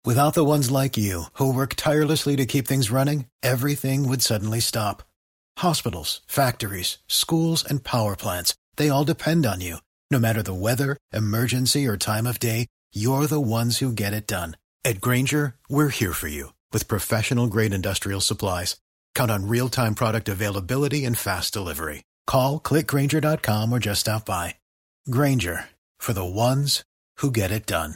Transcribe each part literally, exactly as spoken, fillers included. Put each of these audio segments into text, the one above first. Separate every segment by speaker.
Speaker 1: Without the ones like you, who work tirelessly to keep things running, everything would suddenly stop. Hospitals, factories, schools, and power plants, they all depend on you. No matter the weather, emergency, or time of day, you're the ones who get it done. At Grainger, we're here for you with professional-grade industrial supplies. Count on real-time product availability and fast delivery. Call, click Grainger dot com, or just stop by. Grainger, for the ones who get it done.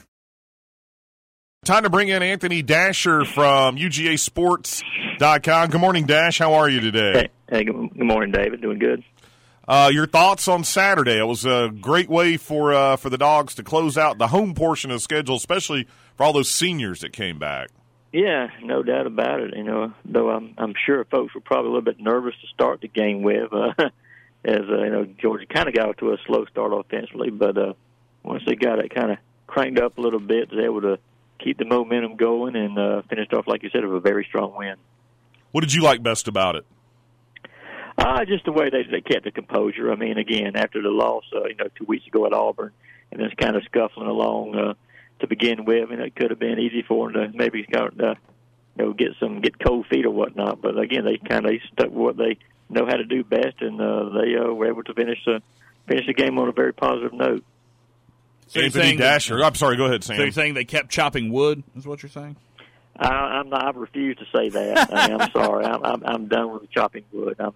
Speaker 2: Time to bring in Anthony Dasher from U G A Sports dot com. Good morning, Dash. How are you today?
Speaker 3: Hey, hey good, good morning, David. Doing good.
Speaker 2: Uh, your thoughts on Saturday? It was a great way for uh, for the Dogs to close out the home portion of the schedule, especially for all those seniors that came back.
Speaker 3: Yeah, no doubt about it. You know, though I'm I'm sure folks were probably a little bit nervous to start the game with, uh, as uh, you know, Georgia kind of got off to a slow start offensively, but uh, once they got it kind of cranked up a little bit, they were able to keep the momentum going and uh, finished off, like you said, with a very strong win.
Speaker 2: What did you like best about it?
Speaker 3: Uh, just the way they, they kept the composure. I mean, again, after the loss, uh, you know, two weeks ago at Auburn, and then kind of scuffling along uh, to begin with, and it could have been easy for them to maybe uh, you know get some get cold feet or whatnot. But again, they kind of stuck with what they know how to do best, and uh, they uh, were able to finish uh, finish the game on a very positive note.
Speaker 4: So
Speaker 2: Anthony Dasher. I'm sorry, go ahead, Sam.
Speaker 4: So you're saying they kept chopping wood, is what you're saying?
Speaker 3: I, I'm not, I refuse to say that. I mean, I'm sorry. I'm, I'm, I'm done with the chopping wood. I'm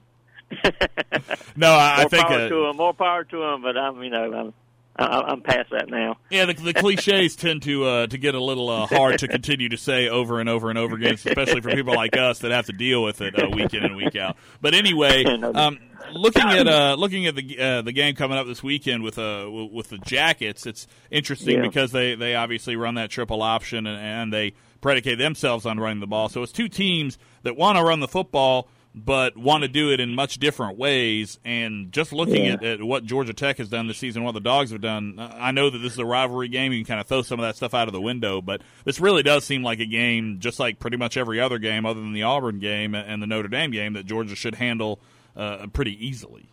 Speaker 4: no, I,
Speaker 3: more
Speaker 4: I think
Speaker 3: power
Speaker 4: uh,
Speaker 3: to them, more power to them. But I'm, you know, I'm, I, I'm past that now.
Speaker 4: Yeah, the, the cliches tend to uh, to get a little uh, hard to continue to say over and over and over again, especially for people like us that have to deal with it uh, week in and week out. But anyway, um, looking at uh, looking at the uh, the game coming up this weekend with uh, with the Jackets, it's interesting
Speaker 3: Yeah.
Speaker 4: because they, they obviously run that triple option and, and they predicate themselves on running the ball. So it's two teams that want to run the football, but want to do it in much different ways. And just looking
Speaker 3: Yeah.
Speaker 4: at, at what Georgia Tech has done this season, what the Dogs have done, I know that this is a rivalry game. You can kind of throw some of that stuff out of the window, but this really does seem like a game, just like pretty much every other game other than the Auburn game and the Notre Dame game, that Georgia should handle uh, pretty easily.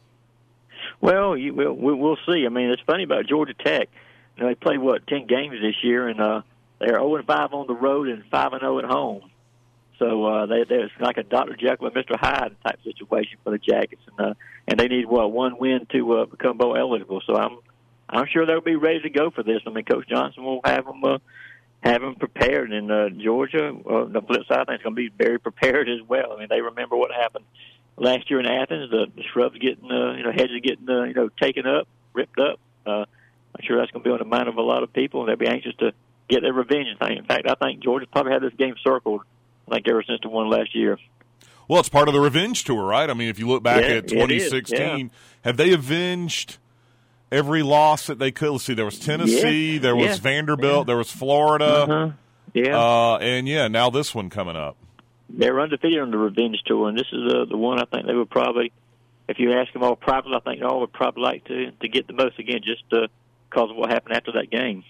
Speaker 3: Well, you, we'll, we'll see. I mean, it's funny about Georgia Tech. You know, they played, what, ten games this year, and uh, they're oh and five on the road and five and oh at home. So uh, they, it's like a Doctor Jekyll and Mister Hyde type situation for the Jackets, and uh, and they need what one win to uh, become bowl eligible. So I'm I'm sure they'll be ready to go for this. I mean, Coach Johnson will have them uh, have them prepared, and uh, Georgia, uh, the flip side, I think, is going to be very prepared as well. I mean, they remember what happened last year in Athens. The, the shrubs getting uh, you know hedges getting uh, you know taken up, ripped up. Uh, I'm sure that's going to be on the mind of a lot of people, and they'll be anxious to get their revenge. In fact, I think Georgia probably had this game circled, I think, ever since the one last year.
Speaker 2: Well, it's part of the revenge tour, right? I mean, if you look back
Speaker 3: Yeah,
Speaker 2: at twenty sixteen,
Speaker 3: yeah.
Speaker 2: have they avenged every loss that they could? Let's see, there was Tennessee,
Speaker 3: Yeah,
Speaker 2: there was
Speaker 3: yeah,
Speaker 2: Vanderbilt,
Speaker 3: yeah.
Speaker 2: there was Florida,
Speaker 3: Uh-huh. Yeah.
Speaker 2: uh, and, yeah, now this one coming up.
Speaker 3: They're undefeated on the revenge tour, and this is uh, the one I think they would probably, if you ask them all privately, I think they all would probably like to, to get the most again just uh, because of what happened after that game.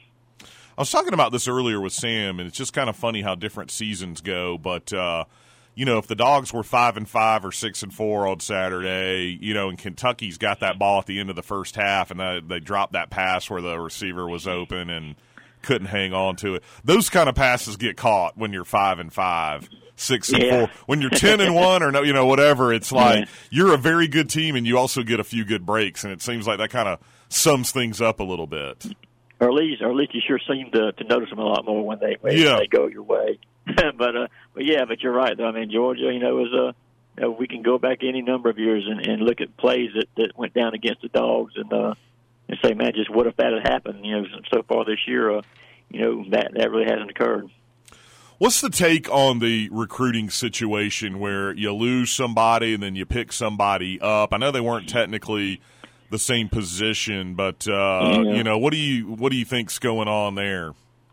Speaker 2: I was talking about this earlier with Sam, and it's just kind of funny how different seasons go. But uh, you know, if the Dogs were five and five or six and four on Saturday, you know, and Kentucky's got that ball at the end of the first half, and they, they dropped that pass where the receiver was open and couldn't hang on to it. Those kind of passes get caught when you're five and five, six and
Speaker 3: Yeah.
Speaker 2: four. When you're ten and one, or no, you know, whatever, it's like
Speaker 3: Yeah.
Speaker 2: you're a very good team, and you also get a few good breaks, and it seems like that kind of sums things up a little bit.
Speaker 3: Or at least, or at least you sure seem to, to notice them a lot more when they when
Speaker 2: Yeah.
Speaker 3: they go your way. but uh, but yeah, but you're right though. I mean, Georgia, you know, is a you know, we can go back any number of years and, and look at plays that, that went down against the Dogs and uh, and say, man, just what if that had happened? You know, so far this year, uh, you know, that that really hasn't occurred.
Speaker 2: What's the take on the recruiting situation where you lose somebody and then you pick somebody up? I know they weren't technically the same position, but uh,
Speaker 3: Yeah.
Speaker 2: you know, what do you what do you think's going on there?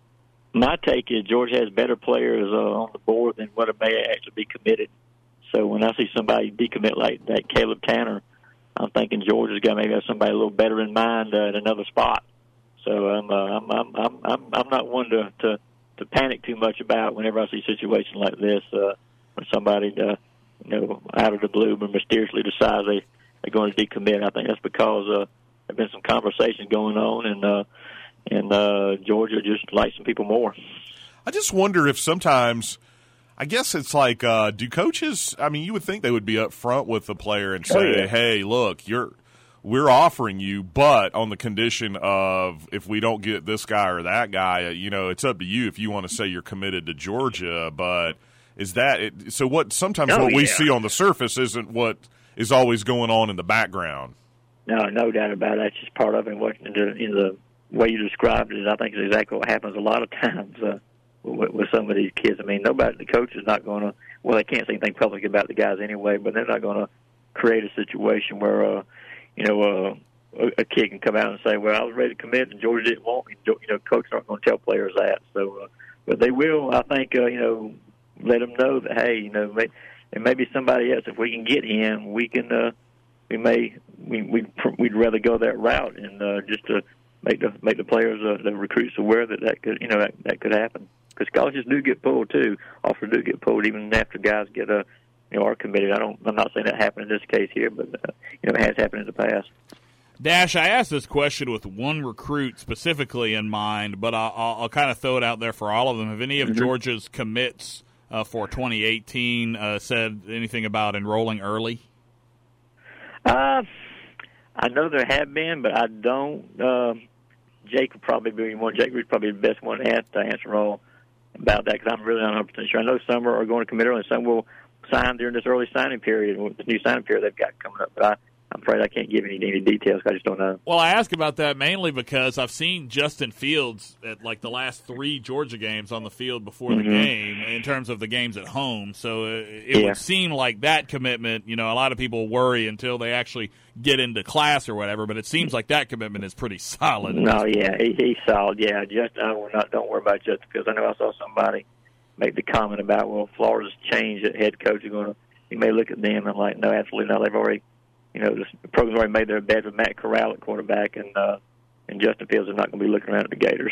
Speaker 3: My take is Georgia has better players uh, on the board than what may actually be committed. So when I see somebody decommit like that, Caleb Tanner, I'm thinking Georgia's got maybe have somebody a little better in mind uh, at another spot. So um, uh, I'm I'm I'm I'm I'm not one to, to to panic too much about whenever I see situations like this uh, when somebody uh, you know out of the blue but mysteriously decides they they're going to decommit. I think that's because uh, there's been some conversation going on and uh, and uh, Georgia just likes some people more.
Speaker 2: I just wonder if sometimes, I guess it's like, uh, do coaches, I mean, you would think they would be up front with the player and say, oh, yeah. hey, look, you're we're offering you, but on the condition of if we don't get this guy or that guy, you know, it's up to you if you want to say you're committed to Georgia. But is that it? So what sometimes oh, what yeah. we see on the surface isn't what is always going on in the background.
Speaker 3: No, no doubt about it. That's just part of it. What in the, in the way you described it, I think is exactly what happens a lot of times uh, with, with some of these kids. I mean, nobody, the coach is not going to, well, they can't say anything public about the guys anyway, but they're not going to create a situation where, uh, you know, uh, a kid can come out and say, well, I was ready to commit and Georgia didn't want me. You know, coaches aren't going to tell players that. So, uh, but they will, I think, uh, you know, let them know that, hey, you know, may, and maybe somebody else, if we can get him, we can, uh, we may, we, we'd, we'd rather go that route and uh, just to make the make the players, uh, the recruits aware that that could, you know, that, that could happen. Because colleges do get pulled too. Offers do get pulled even after guys get uh, you know, are committed. I don't. I'm not saying that happened in this case here, but uh, you know, it has happened in the past.
Speaker 4: Dash, I asked this question with one recruit specifically in mind, but I'll, I'll, I'll kind of throw it out there for all of them. Have any of mm-hmm. Georgia's commits uh, for twenty eighteen uh, said anything about enrolling early?
Speaker 3: Uh, I know there have been, but I don't. Um, Jake would probably be more. Jake would probably be the best one to answer, to answer all about that because I'm really not one hundred percent sure. I know some are going to commit early, and some will sign during this early signing period, with the new signing period they've got coming up. But I, I'm afraid I can't give any, any details. I just don't know.
Speaker 4: Well, I ask about that mainly because I've seen Justin Fields at like the last three Georgia games on the field before mm-hmm. the game in terms of the games at home. So it yeah. would seem like that commitment, you know, a lot of people worry until they actually get into class or whatever, but it seems like that commitment is pretty solid.
Speaker 3: No, yeah, he, he's solid. Yeah, just I will not, don't worry about Justin Fields. I know I saw somebody make the comment about, well, Florida's changed at head coach. You're going to, you may look at them and like, no, absolutely not. They've already, you know, the program's already made their bed with Matt Corral at quarterback, and uh, and Justin Fields is not going to be looking around at the Gators,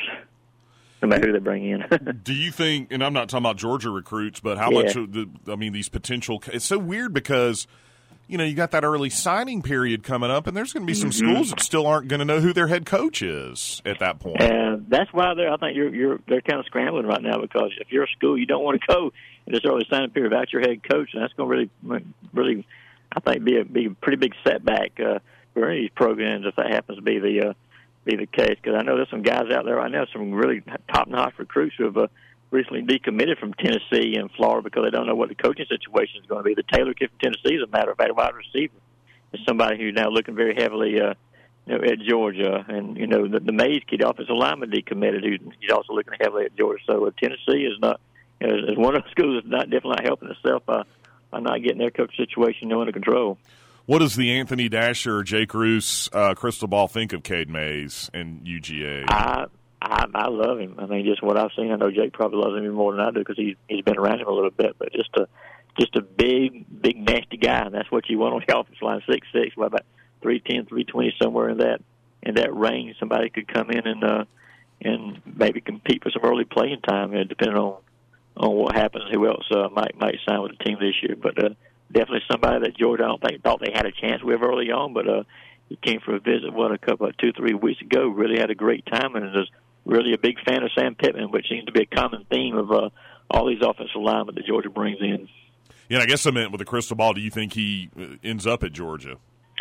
Speaker 3: no matter who they bring in.
Speaker 2: Do you think, and I'm not talking about Georgia recruits, but how yeah. much of the, I mean, these potential, it's so weird because, you know, you got that early signing period coming up, and there's going to be some mm-hmm. schools that still aren't going to know who their head coach is at that point.
Speaker 3: And that's why they're, I think you're, you're, they're kind of scrambling right now because if you're a school, you don't want to go in this early signing period without your head coach, and that's going to really, really, I think, be a, be a pretty big setback uh, for any of these programs if that happens to be the uh, be the case. Because I know there's some guys out there right now, some really top-notch recruits who have uh, recently decommitted from Tennessee and Florida because they don't know what the coaching situation is going to be. The Taylor kid from Tennessee, as a matter of fact, a wide receiver, is somebody who's now looking very heavily uh, you know, at Georgia. And, you know, the, the Mays kid, offensive lineman, decommitted, who, he's also looking heavily at Georgia. So uh, Tennessee is not, you know, is one of the schools that's not, definitely not helping itself by, by not getting their coach situation under control.
Speaker 2: What does the Anthony Dasher, Jake Roos uh, crystal ball think of Cade Mays and U G A?
Speaker 3: I, I I love him. I mean, just what I've seen. I know Jake probably loves him even more than I do because he's he's been around him a little bit. But just a just a big, big, nasty guy, and that's what you want on the offensive line. Six six, what about three ten, three twenty, somewhere in that in that range. Somebody could come in and uh, and maybe compete for some early playing time, uh, depending on on what happens. Who else uh, might might sign with the team this year? But uh, definitely somebody that Georgia I don't think thought they had a chance with early on, but uh, he came for a visit what a couple of two three weeks ago. Really had a great time and is really a big fan of Sam Pittman, which seems to be a common theme of uh, all these offensive linemen that Georgia brings in.
Speaker 2: Yeah, I guess I meant with the crystal ball. Do you think he ends up at Georgia?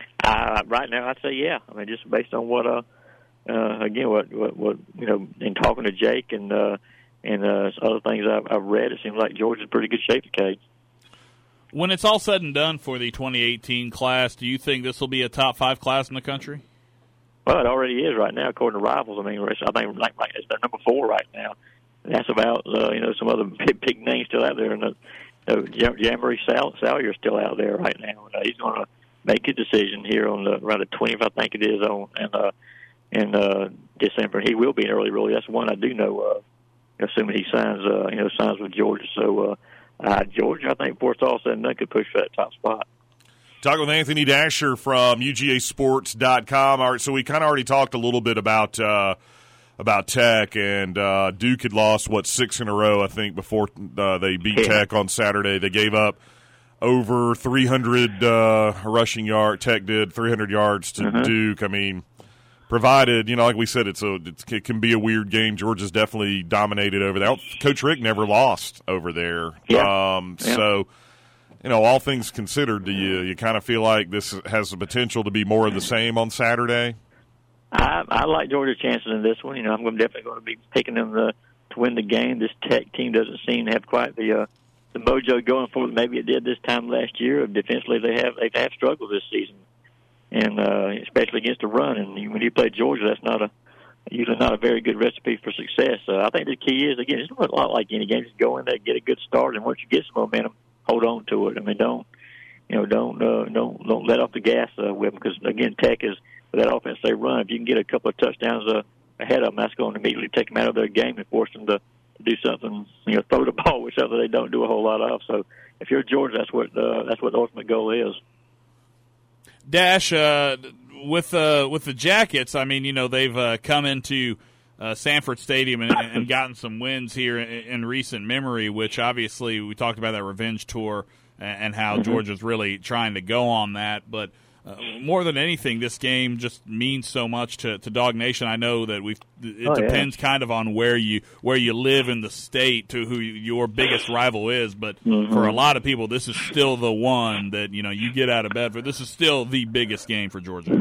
Speaker 3: Uh, right now, I'd say yeah. I mean, just based on what, uh, uh, again, what, what, what, you know, in talking to Jake and uh, and uh, other things I've, I've read, it seems like Georgia's in pretty good shape, Cade.
Speaker 4: When it's all said and done for the twenty eighteen class, do you think this will be a top five class in the country?
Speaker 3: Well, it already is right now, according to Rivals. I mean, I think like, like it's their number four right now. And that's about uh, you know some other big, big names still out there. And uh, uh, Jamboree Sal- Salyer is still out there right now. And, uh, he's going to make a decision here on the around the twentieth, I think it is, on and uh, in uh, December. And he will be an early release. That's one I do know of, assuming he signs uh, you know signs with Georgia. So. Uh, Uh, Georgia, I think, before it's all said and done, could push for that top spot.
Speaker 2: Talking with Anthony Dasher from U G A sports dot com. All right, so we kind of already talked a little bit about uh, about Tech, and uh, Duke had lost, what, six in a row, I think, before uh, they beat yeah. Tech on Saturday. They gave up over three hundred uh, rushing yards. Tech did three hundred yards to uh-huh. Duke. I mean, provided, you know, like we said, it's a it's, it can be a weird game. Georgia's definitely dominated over there. Coach Rick never lost over there.
Speaker 3: Yeah.
Speaker 2: Um,
Speaker 3: yeah.
Speaker 2: So, you know, all things considered, do you you kind of feel like this has the potential to be more of the same on Saturday?
Speaker 3: I, I like Georgia's chances in this one. You know, I'm definitely going to be picking them to, to win the game. This Tech team doesn't seem to have quite the uh, the mojo going for them. Maybe it did this time last year. Defensively, they have they have struggled this season, and uh, especially against the run. And when you play Georgia, that's not a usually not a very good recipe for success. So I think the key is, again, it's a lot like any game. Just go in there, get a good start, and once you get some momentum, hold on to it. I mean, don't you know? Don't uh, don't don't let off the gas uh, with them, because again, Tech is with that offense they run. If you can get a couple of touchdowns uh, ahead of them, that's going to immediately take them out of their game and force them to, to do something. You know, throw the ball, which other they don't do a whole lot of. So if you're Georgia, that's what uh, that's what the ultimate goal is.
Speaker 4: Dash, uh, with uh, with the Jackets, I mean, you know, they've uh, come into uh, Sanford Stadium and, and gotten some wins here in, in recent memory, which obviously we talked about that revenge tour and how mm-hmm. Georgia's really trying to go on that. But uh, more than anything, this game just means so much to, to Dog Nation. I know that we it oh, depends yeah. kind of on where you where you live in the state to who your biggest rival is. But mm-hmm. for a lot of people, this is still the one that, you know, you get out of bed for. This is still the biggest game for Georgia.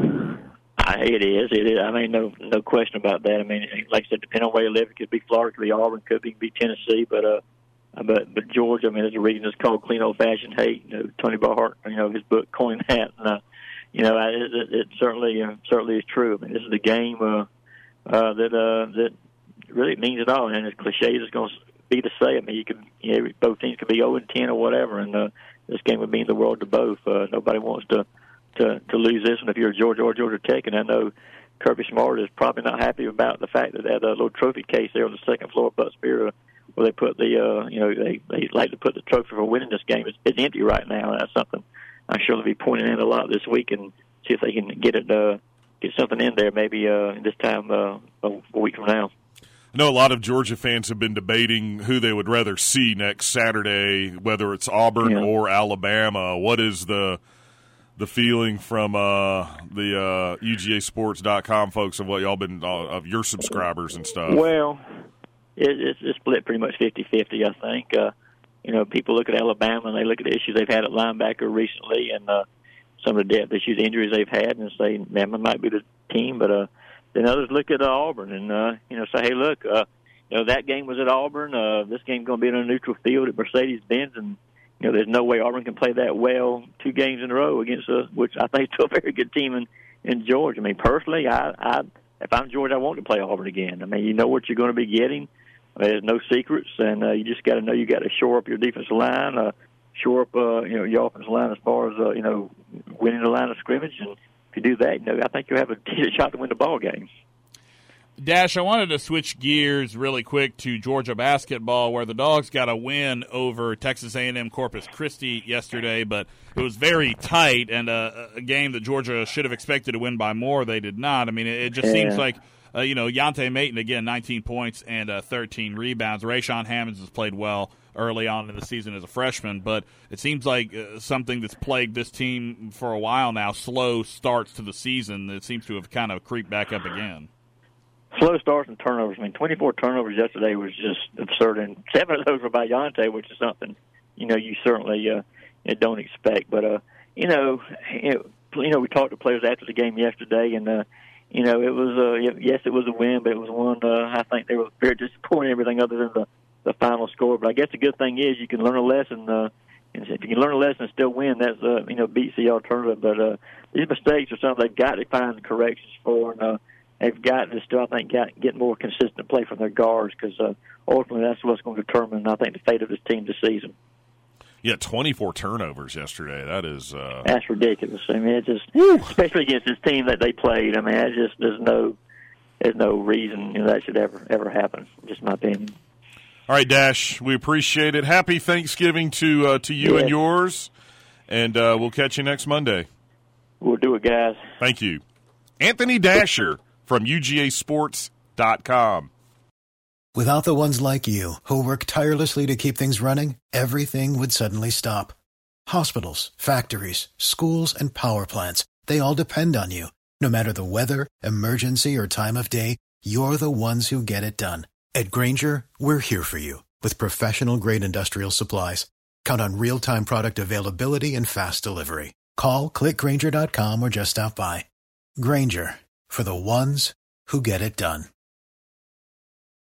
Speaker 3: It is. It is. I mean, no, no question about that. I mean, like I said, depending on where you live, it could be Florida, it could be Auburn, could be, be Tennessee, but uh, but but Georgia. I mean, there's a reason it's called clean old-fashioned hate. You know, Tony Barhart, you know, his book coined that, and uh, you know, it, it, it certainly uh, certainly is true. I mean, this is the game uh, uh, that uh, that really means it all. And as cliche as it's going to be to say, I mean, you can, you know, both teams could be oh and ten or whatever, and uh, this game would mean the world to both. Uh, nobody wants to. To, to lose this one if you're Georgia or Georgia Tech, and I know Kirby Smart is probably not happy about the fact that they had a little trophy case there on the second floor of Butts Beer, where they put the, uh, you know, they they like to put the trophy for winning this game. It's, it's empty right now, and that's something I'm sure they'll be pointing in a lot this week and see if they can get it, uh, get something in there maybe uh, this time uh, a week from now.
Speaker 2: I know a lot of Georgia fans have been debating who they would rather see next Saturday, whether it's Auburn yeah. or Alabama. What is the the feeling from uh, the uh, U G A Sports dot com folks of what y'all been uh, of your subscribers and stuff?
Speaker 3: Well, it, it's, it's split pretty much fifty-fifty, I think. Uh, you know, people look at Alabama and they look at the issues they've had at linebacker recently and uh, some of the depth issues, injuries they've had, and say Bama might be the team. But uh, then others look at uh, Auburn and uh, you know say, hey, look, uh, you know that game was at Auburn. Uh, this game's going to be on a neutral field at Mercedes-Benz, and you know, there's no way Auburn can play that well two games in a row against a, which I think is still a very good team in, in Georgia. I mean, personally, I, I if I'm Georgia, I want to play Auburn again. I mean, you know what you're going to be getting. There's no secrets, and uh, you just got to know you got to shore up your defensive line, uh, shore up uh, you know your offensive line as far as uh, you know winning the line of scrimmage. And if you do that, you know, I think you'll have a decent shot to win the ball game.
Speaker 4: Dash, I wanted to switch gears really quick to Georgia basketball, where the Dogs got a win over Texas A and M Corpus Christi yesterday, but it was very tight and a, a game that Georgia should have expected to win by more. They did not. I mean, it, it just yeah. seems like, uh, you know, Yante Maton, again, nineteen points and uh, thirteen rebounds. Rayshawn Hammonds has played well early on in the season as a freshman, but it seems like uh, something that's plagued this team for a while now, slow starts to the season, that seems to have kind of creeped back up again.
Speaker 3: Slow starts and turnovers. I mean, twenty-four turnovers yesterday was just absurd, and seven of those were by Yante, which is something, you know, you certainly uh, don't expect. But, uh, you know, you know, we talked to players after the game yesterday, and, uh, you know, it was, uh, yes, it was a win, but it was one, uh, I think they were very disappointed in everything other than the, the final score. But I guess the good thing is you can learn a lesson, uh, and if you can learn a lesson and still win, that's, uh, you know, beats the alternative. But uh, these mistakes are something they've got to find corrections for, and, uh, they've got to still, I think, get, get more consistent play from their guards, because uh, ultimately that's what's going to determine, I think, the fate of this team this season.
Speaker 2: Yeah, twenty-four turnovers yesterday. That is uh...
Speaker 3: that's ridiculous. I mean, it's just, Woo. especially against this team that they played. I mean, it's just there's no there's no reason, you know, that should ever ever happen. Just my opinion.
Speaker 2: All right, Dash, we appreciate it. Happy Thanksgiving to uh, to you yeah. and yours, and uh, we'll catch you next Monday.
Speaker 3: We'll do it, guys.
Speaker 2: Thank you, Anthony Dasher from U G A Sports dot com.
Speaker 1: Without the ones like you, who work tirelessly to keep things running, everything would suddenly stop. Hospitals, factories, schools, and power plants, they all depend on you. No matter the weather, emergency, or time of day, you're the ones who get it done. At Grainger, we're here for you with professional-grade industrial supplies. Count on real-time product availability and fast delivery. Call, click Grainger dot com, or just stop by. Grainger, for the ones who get it done.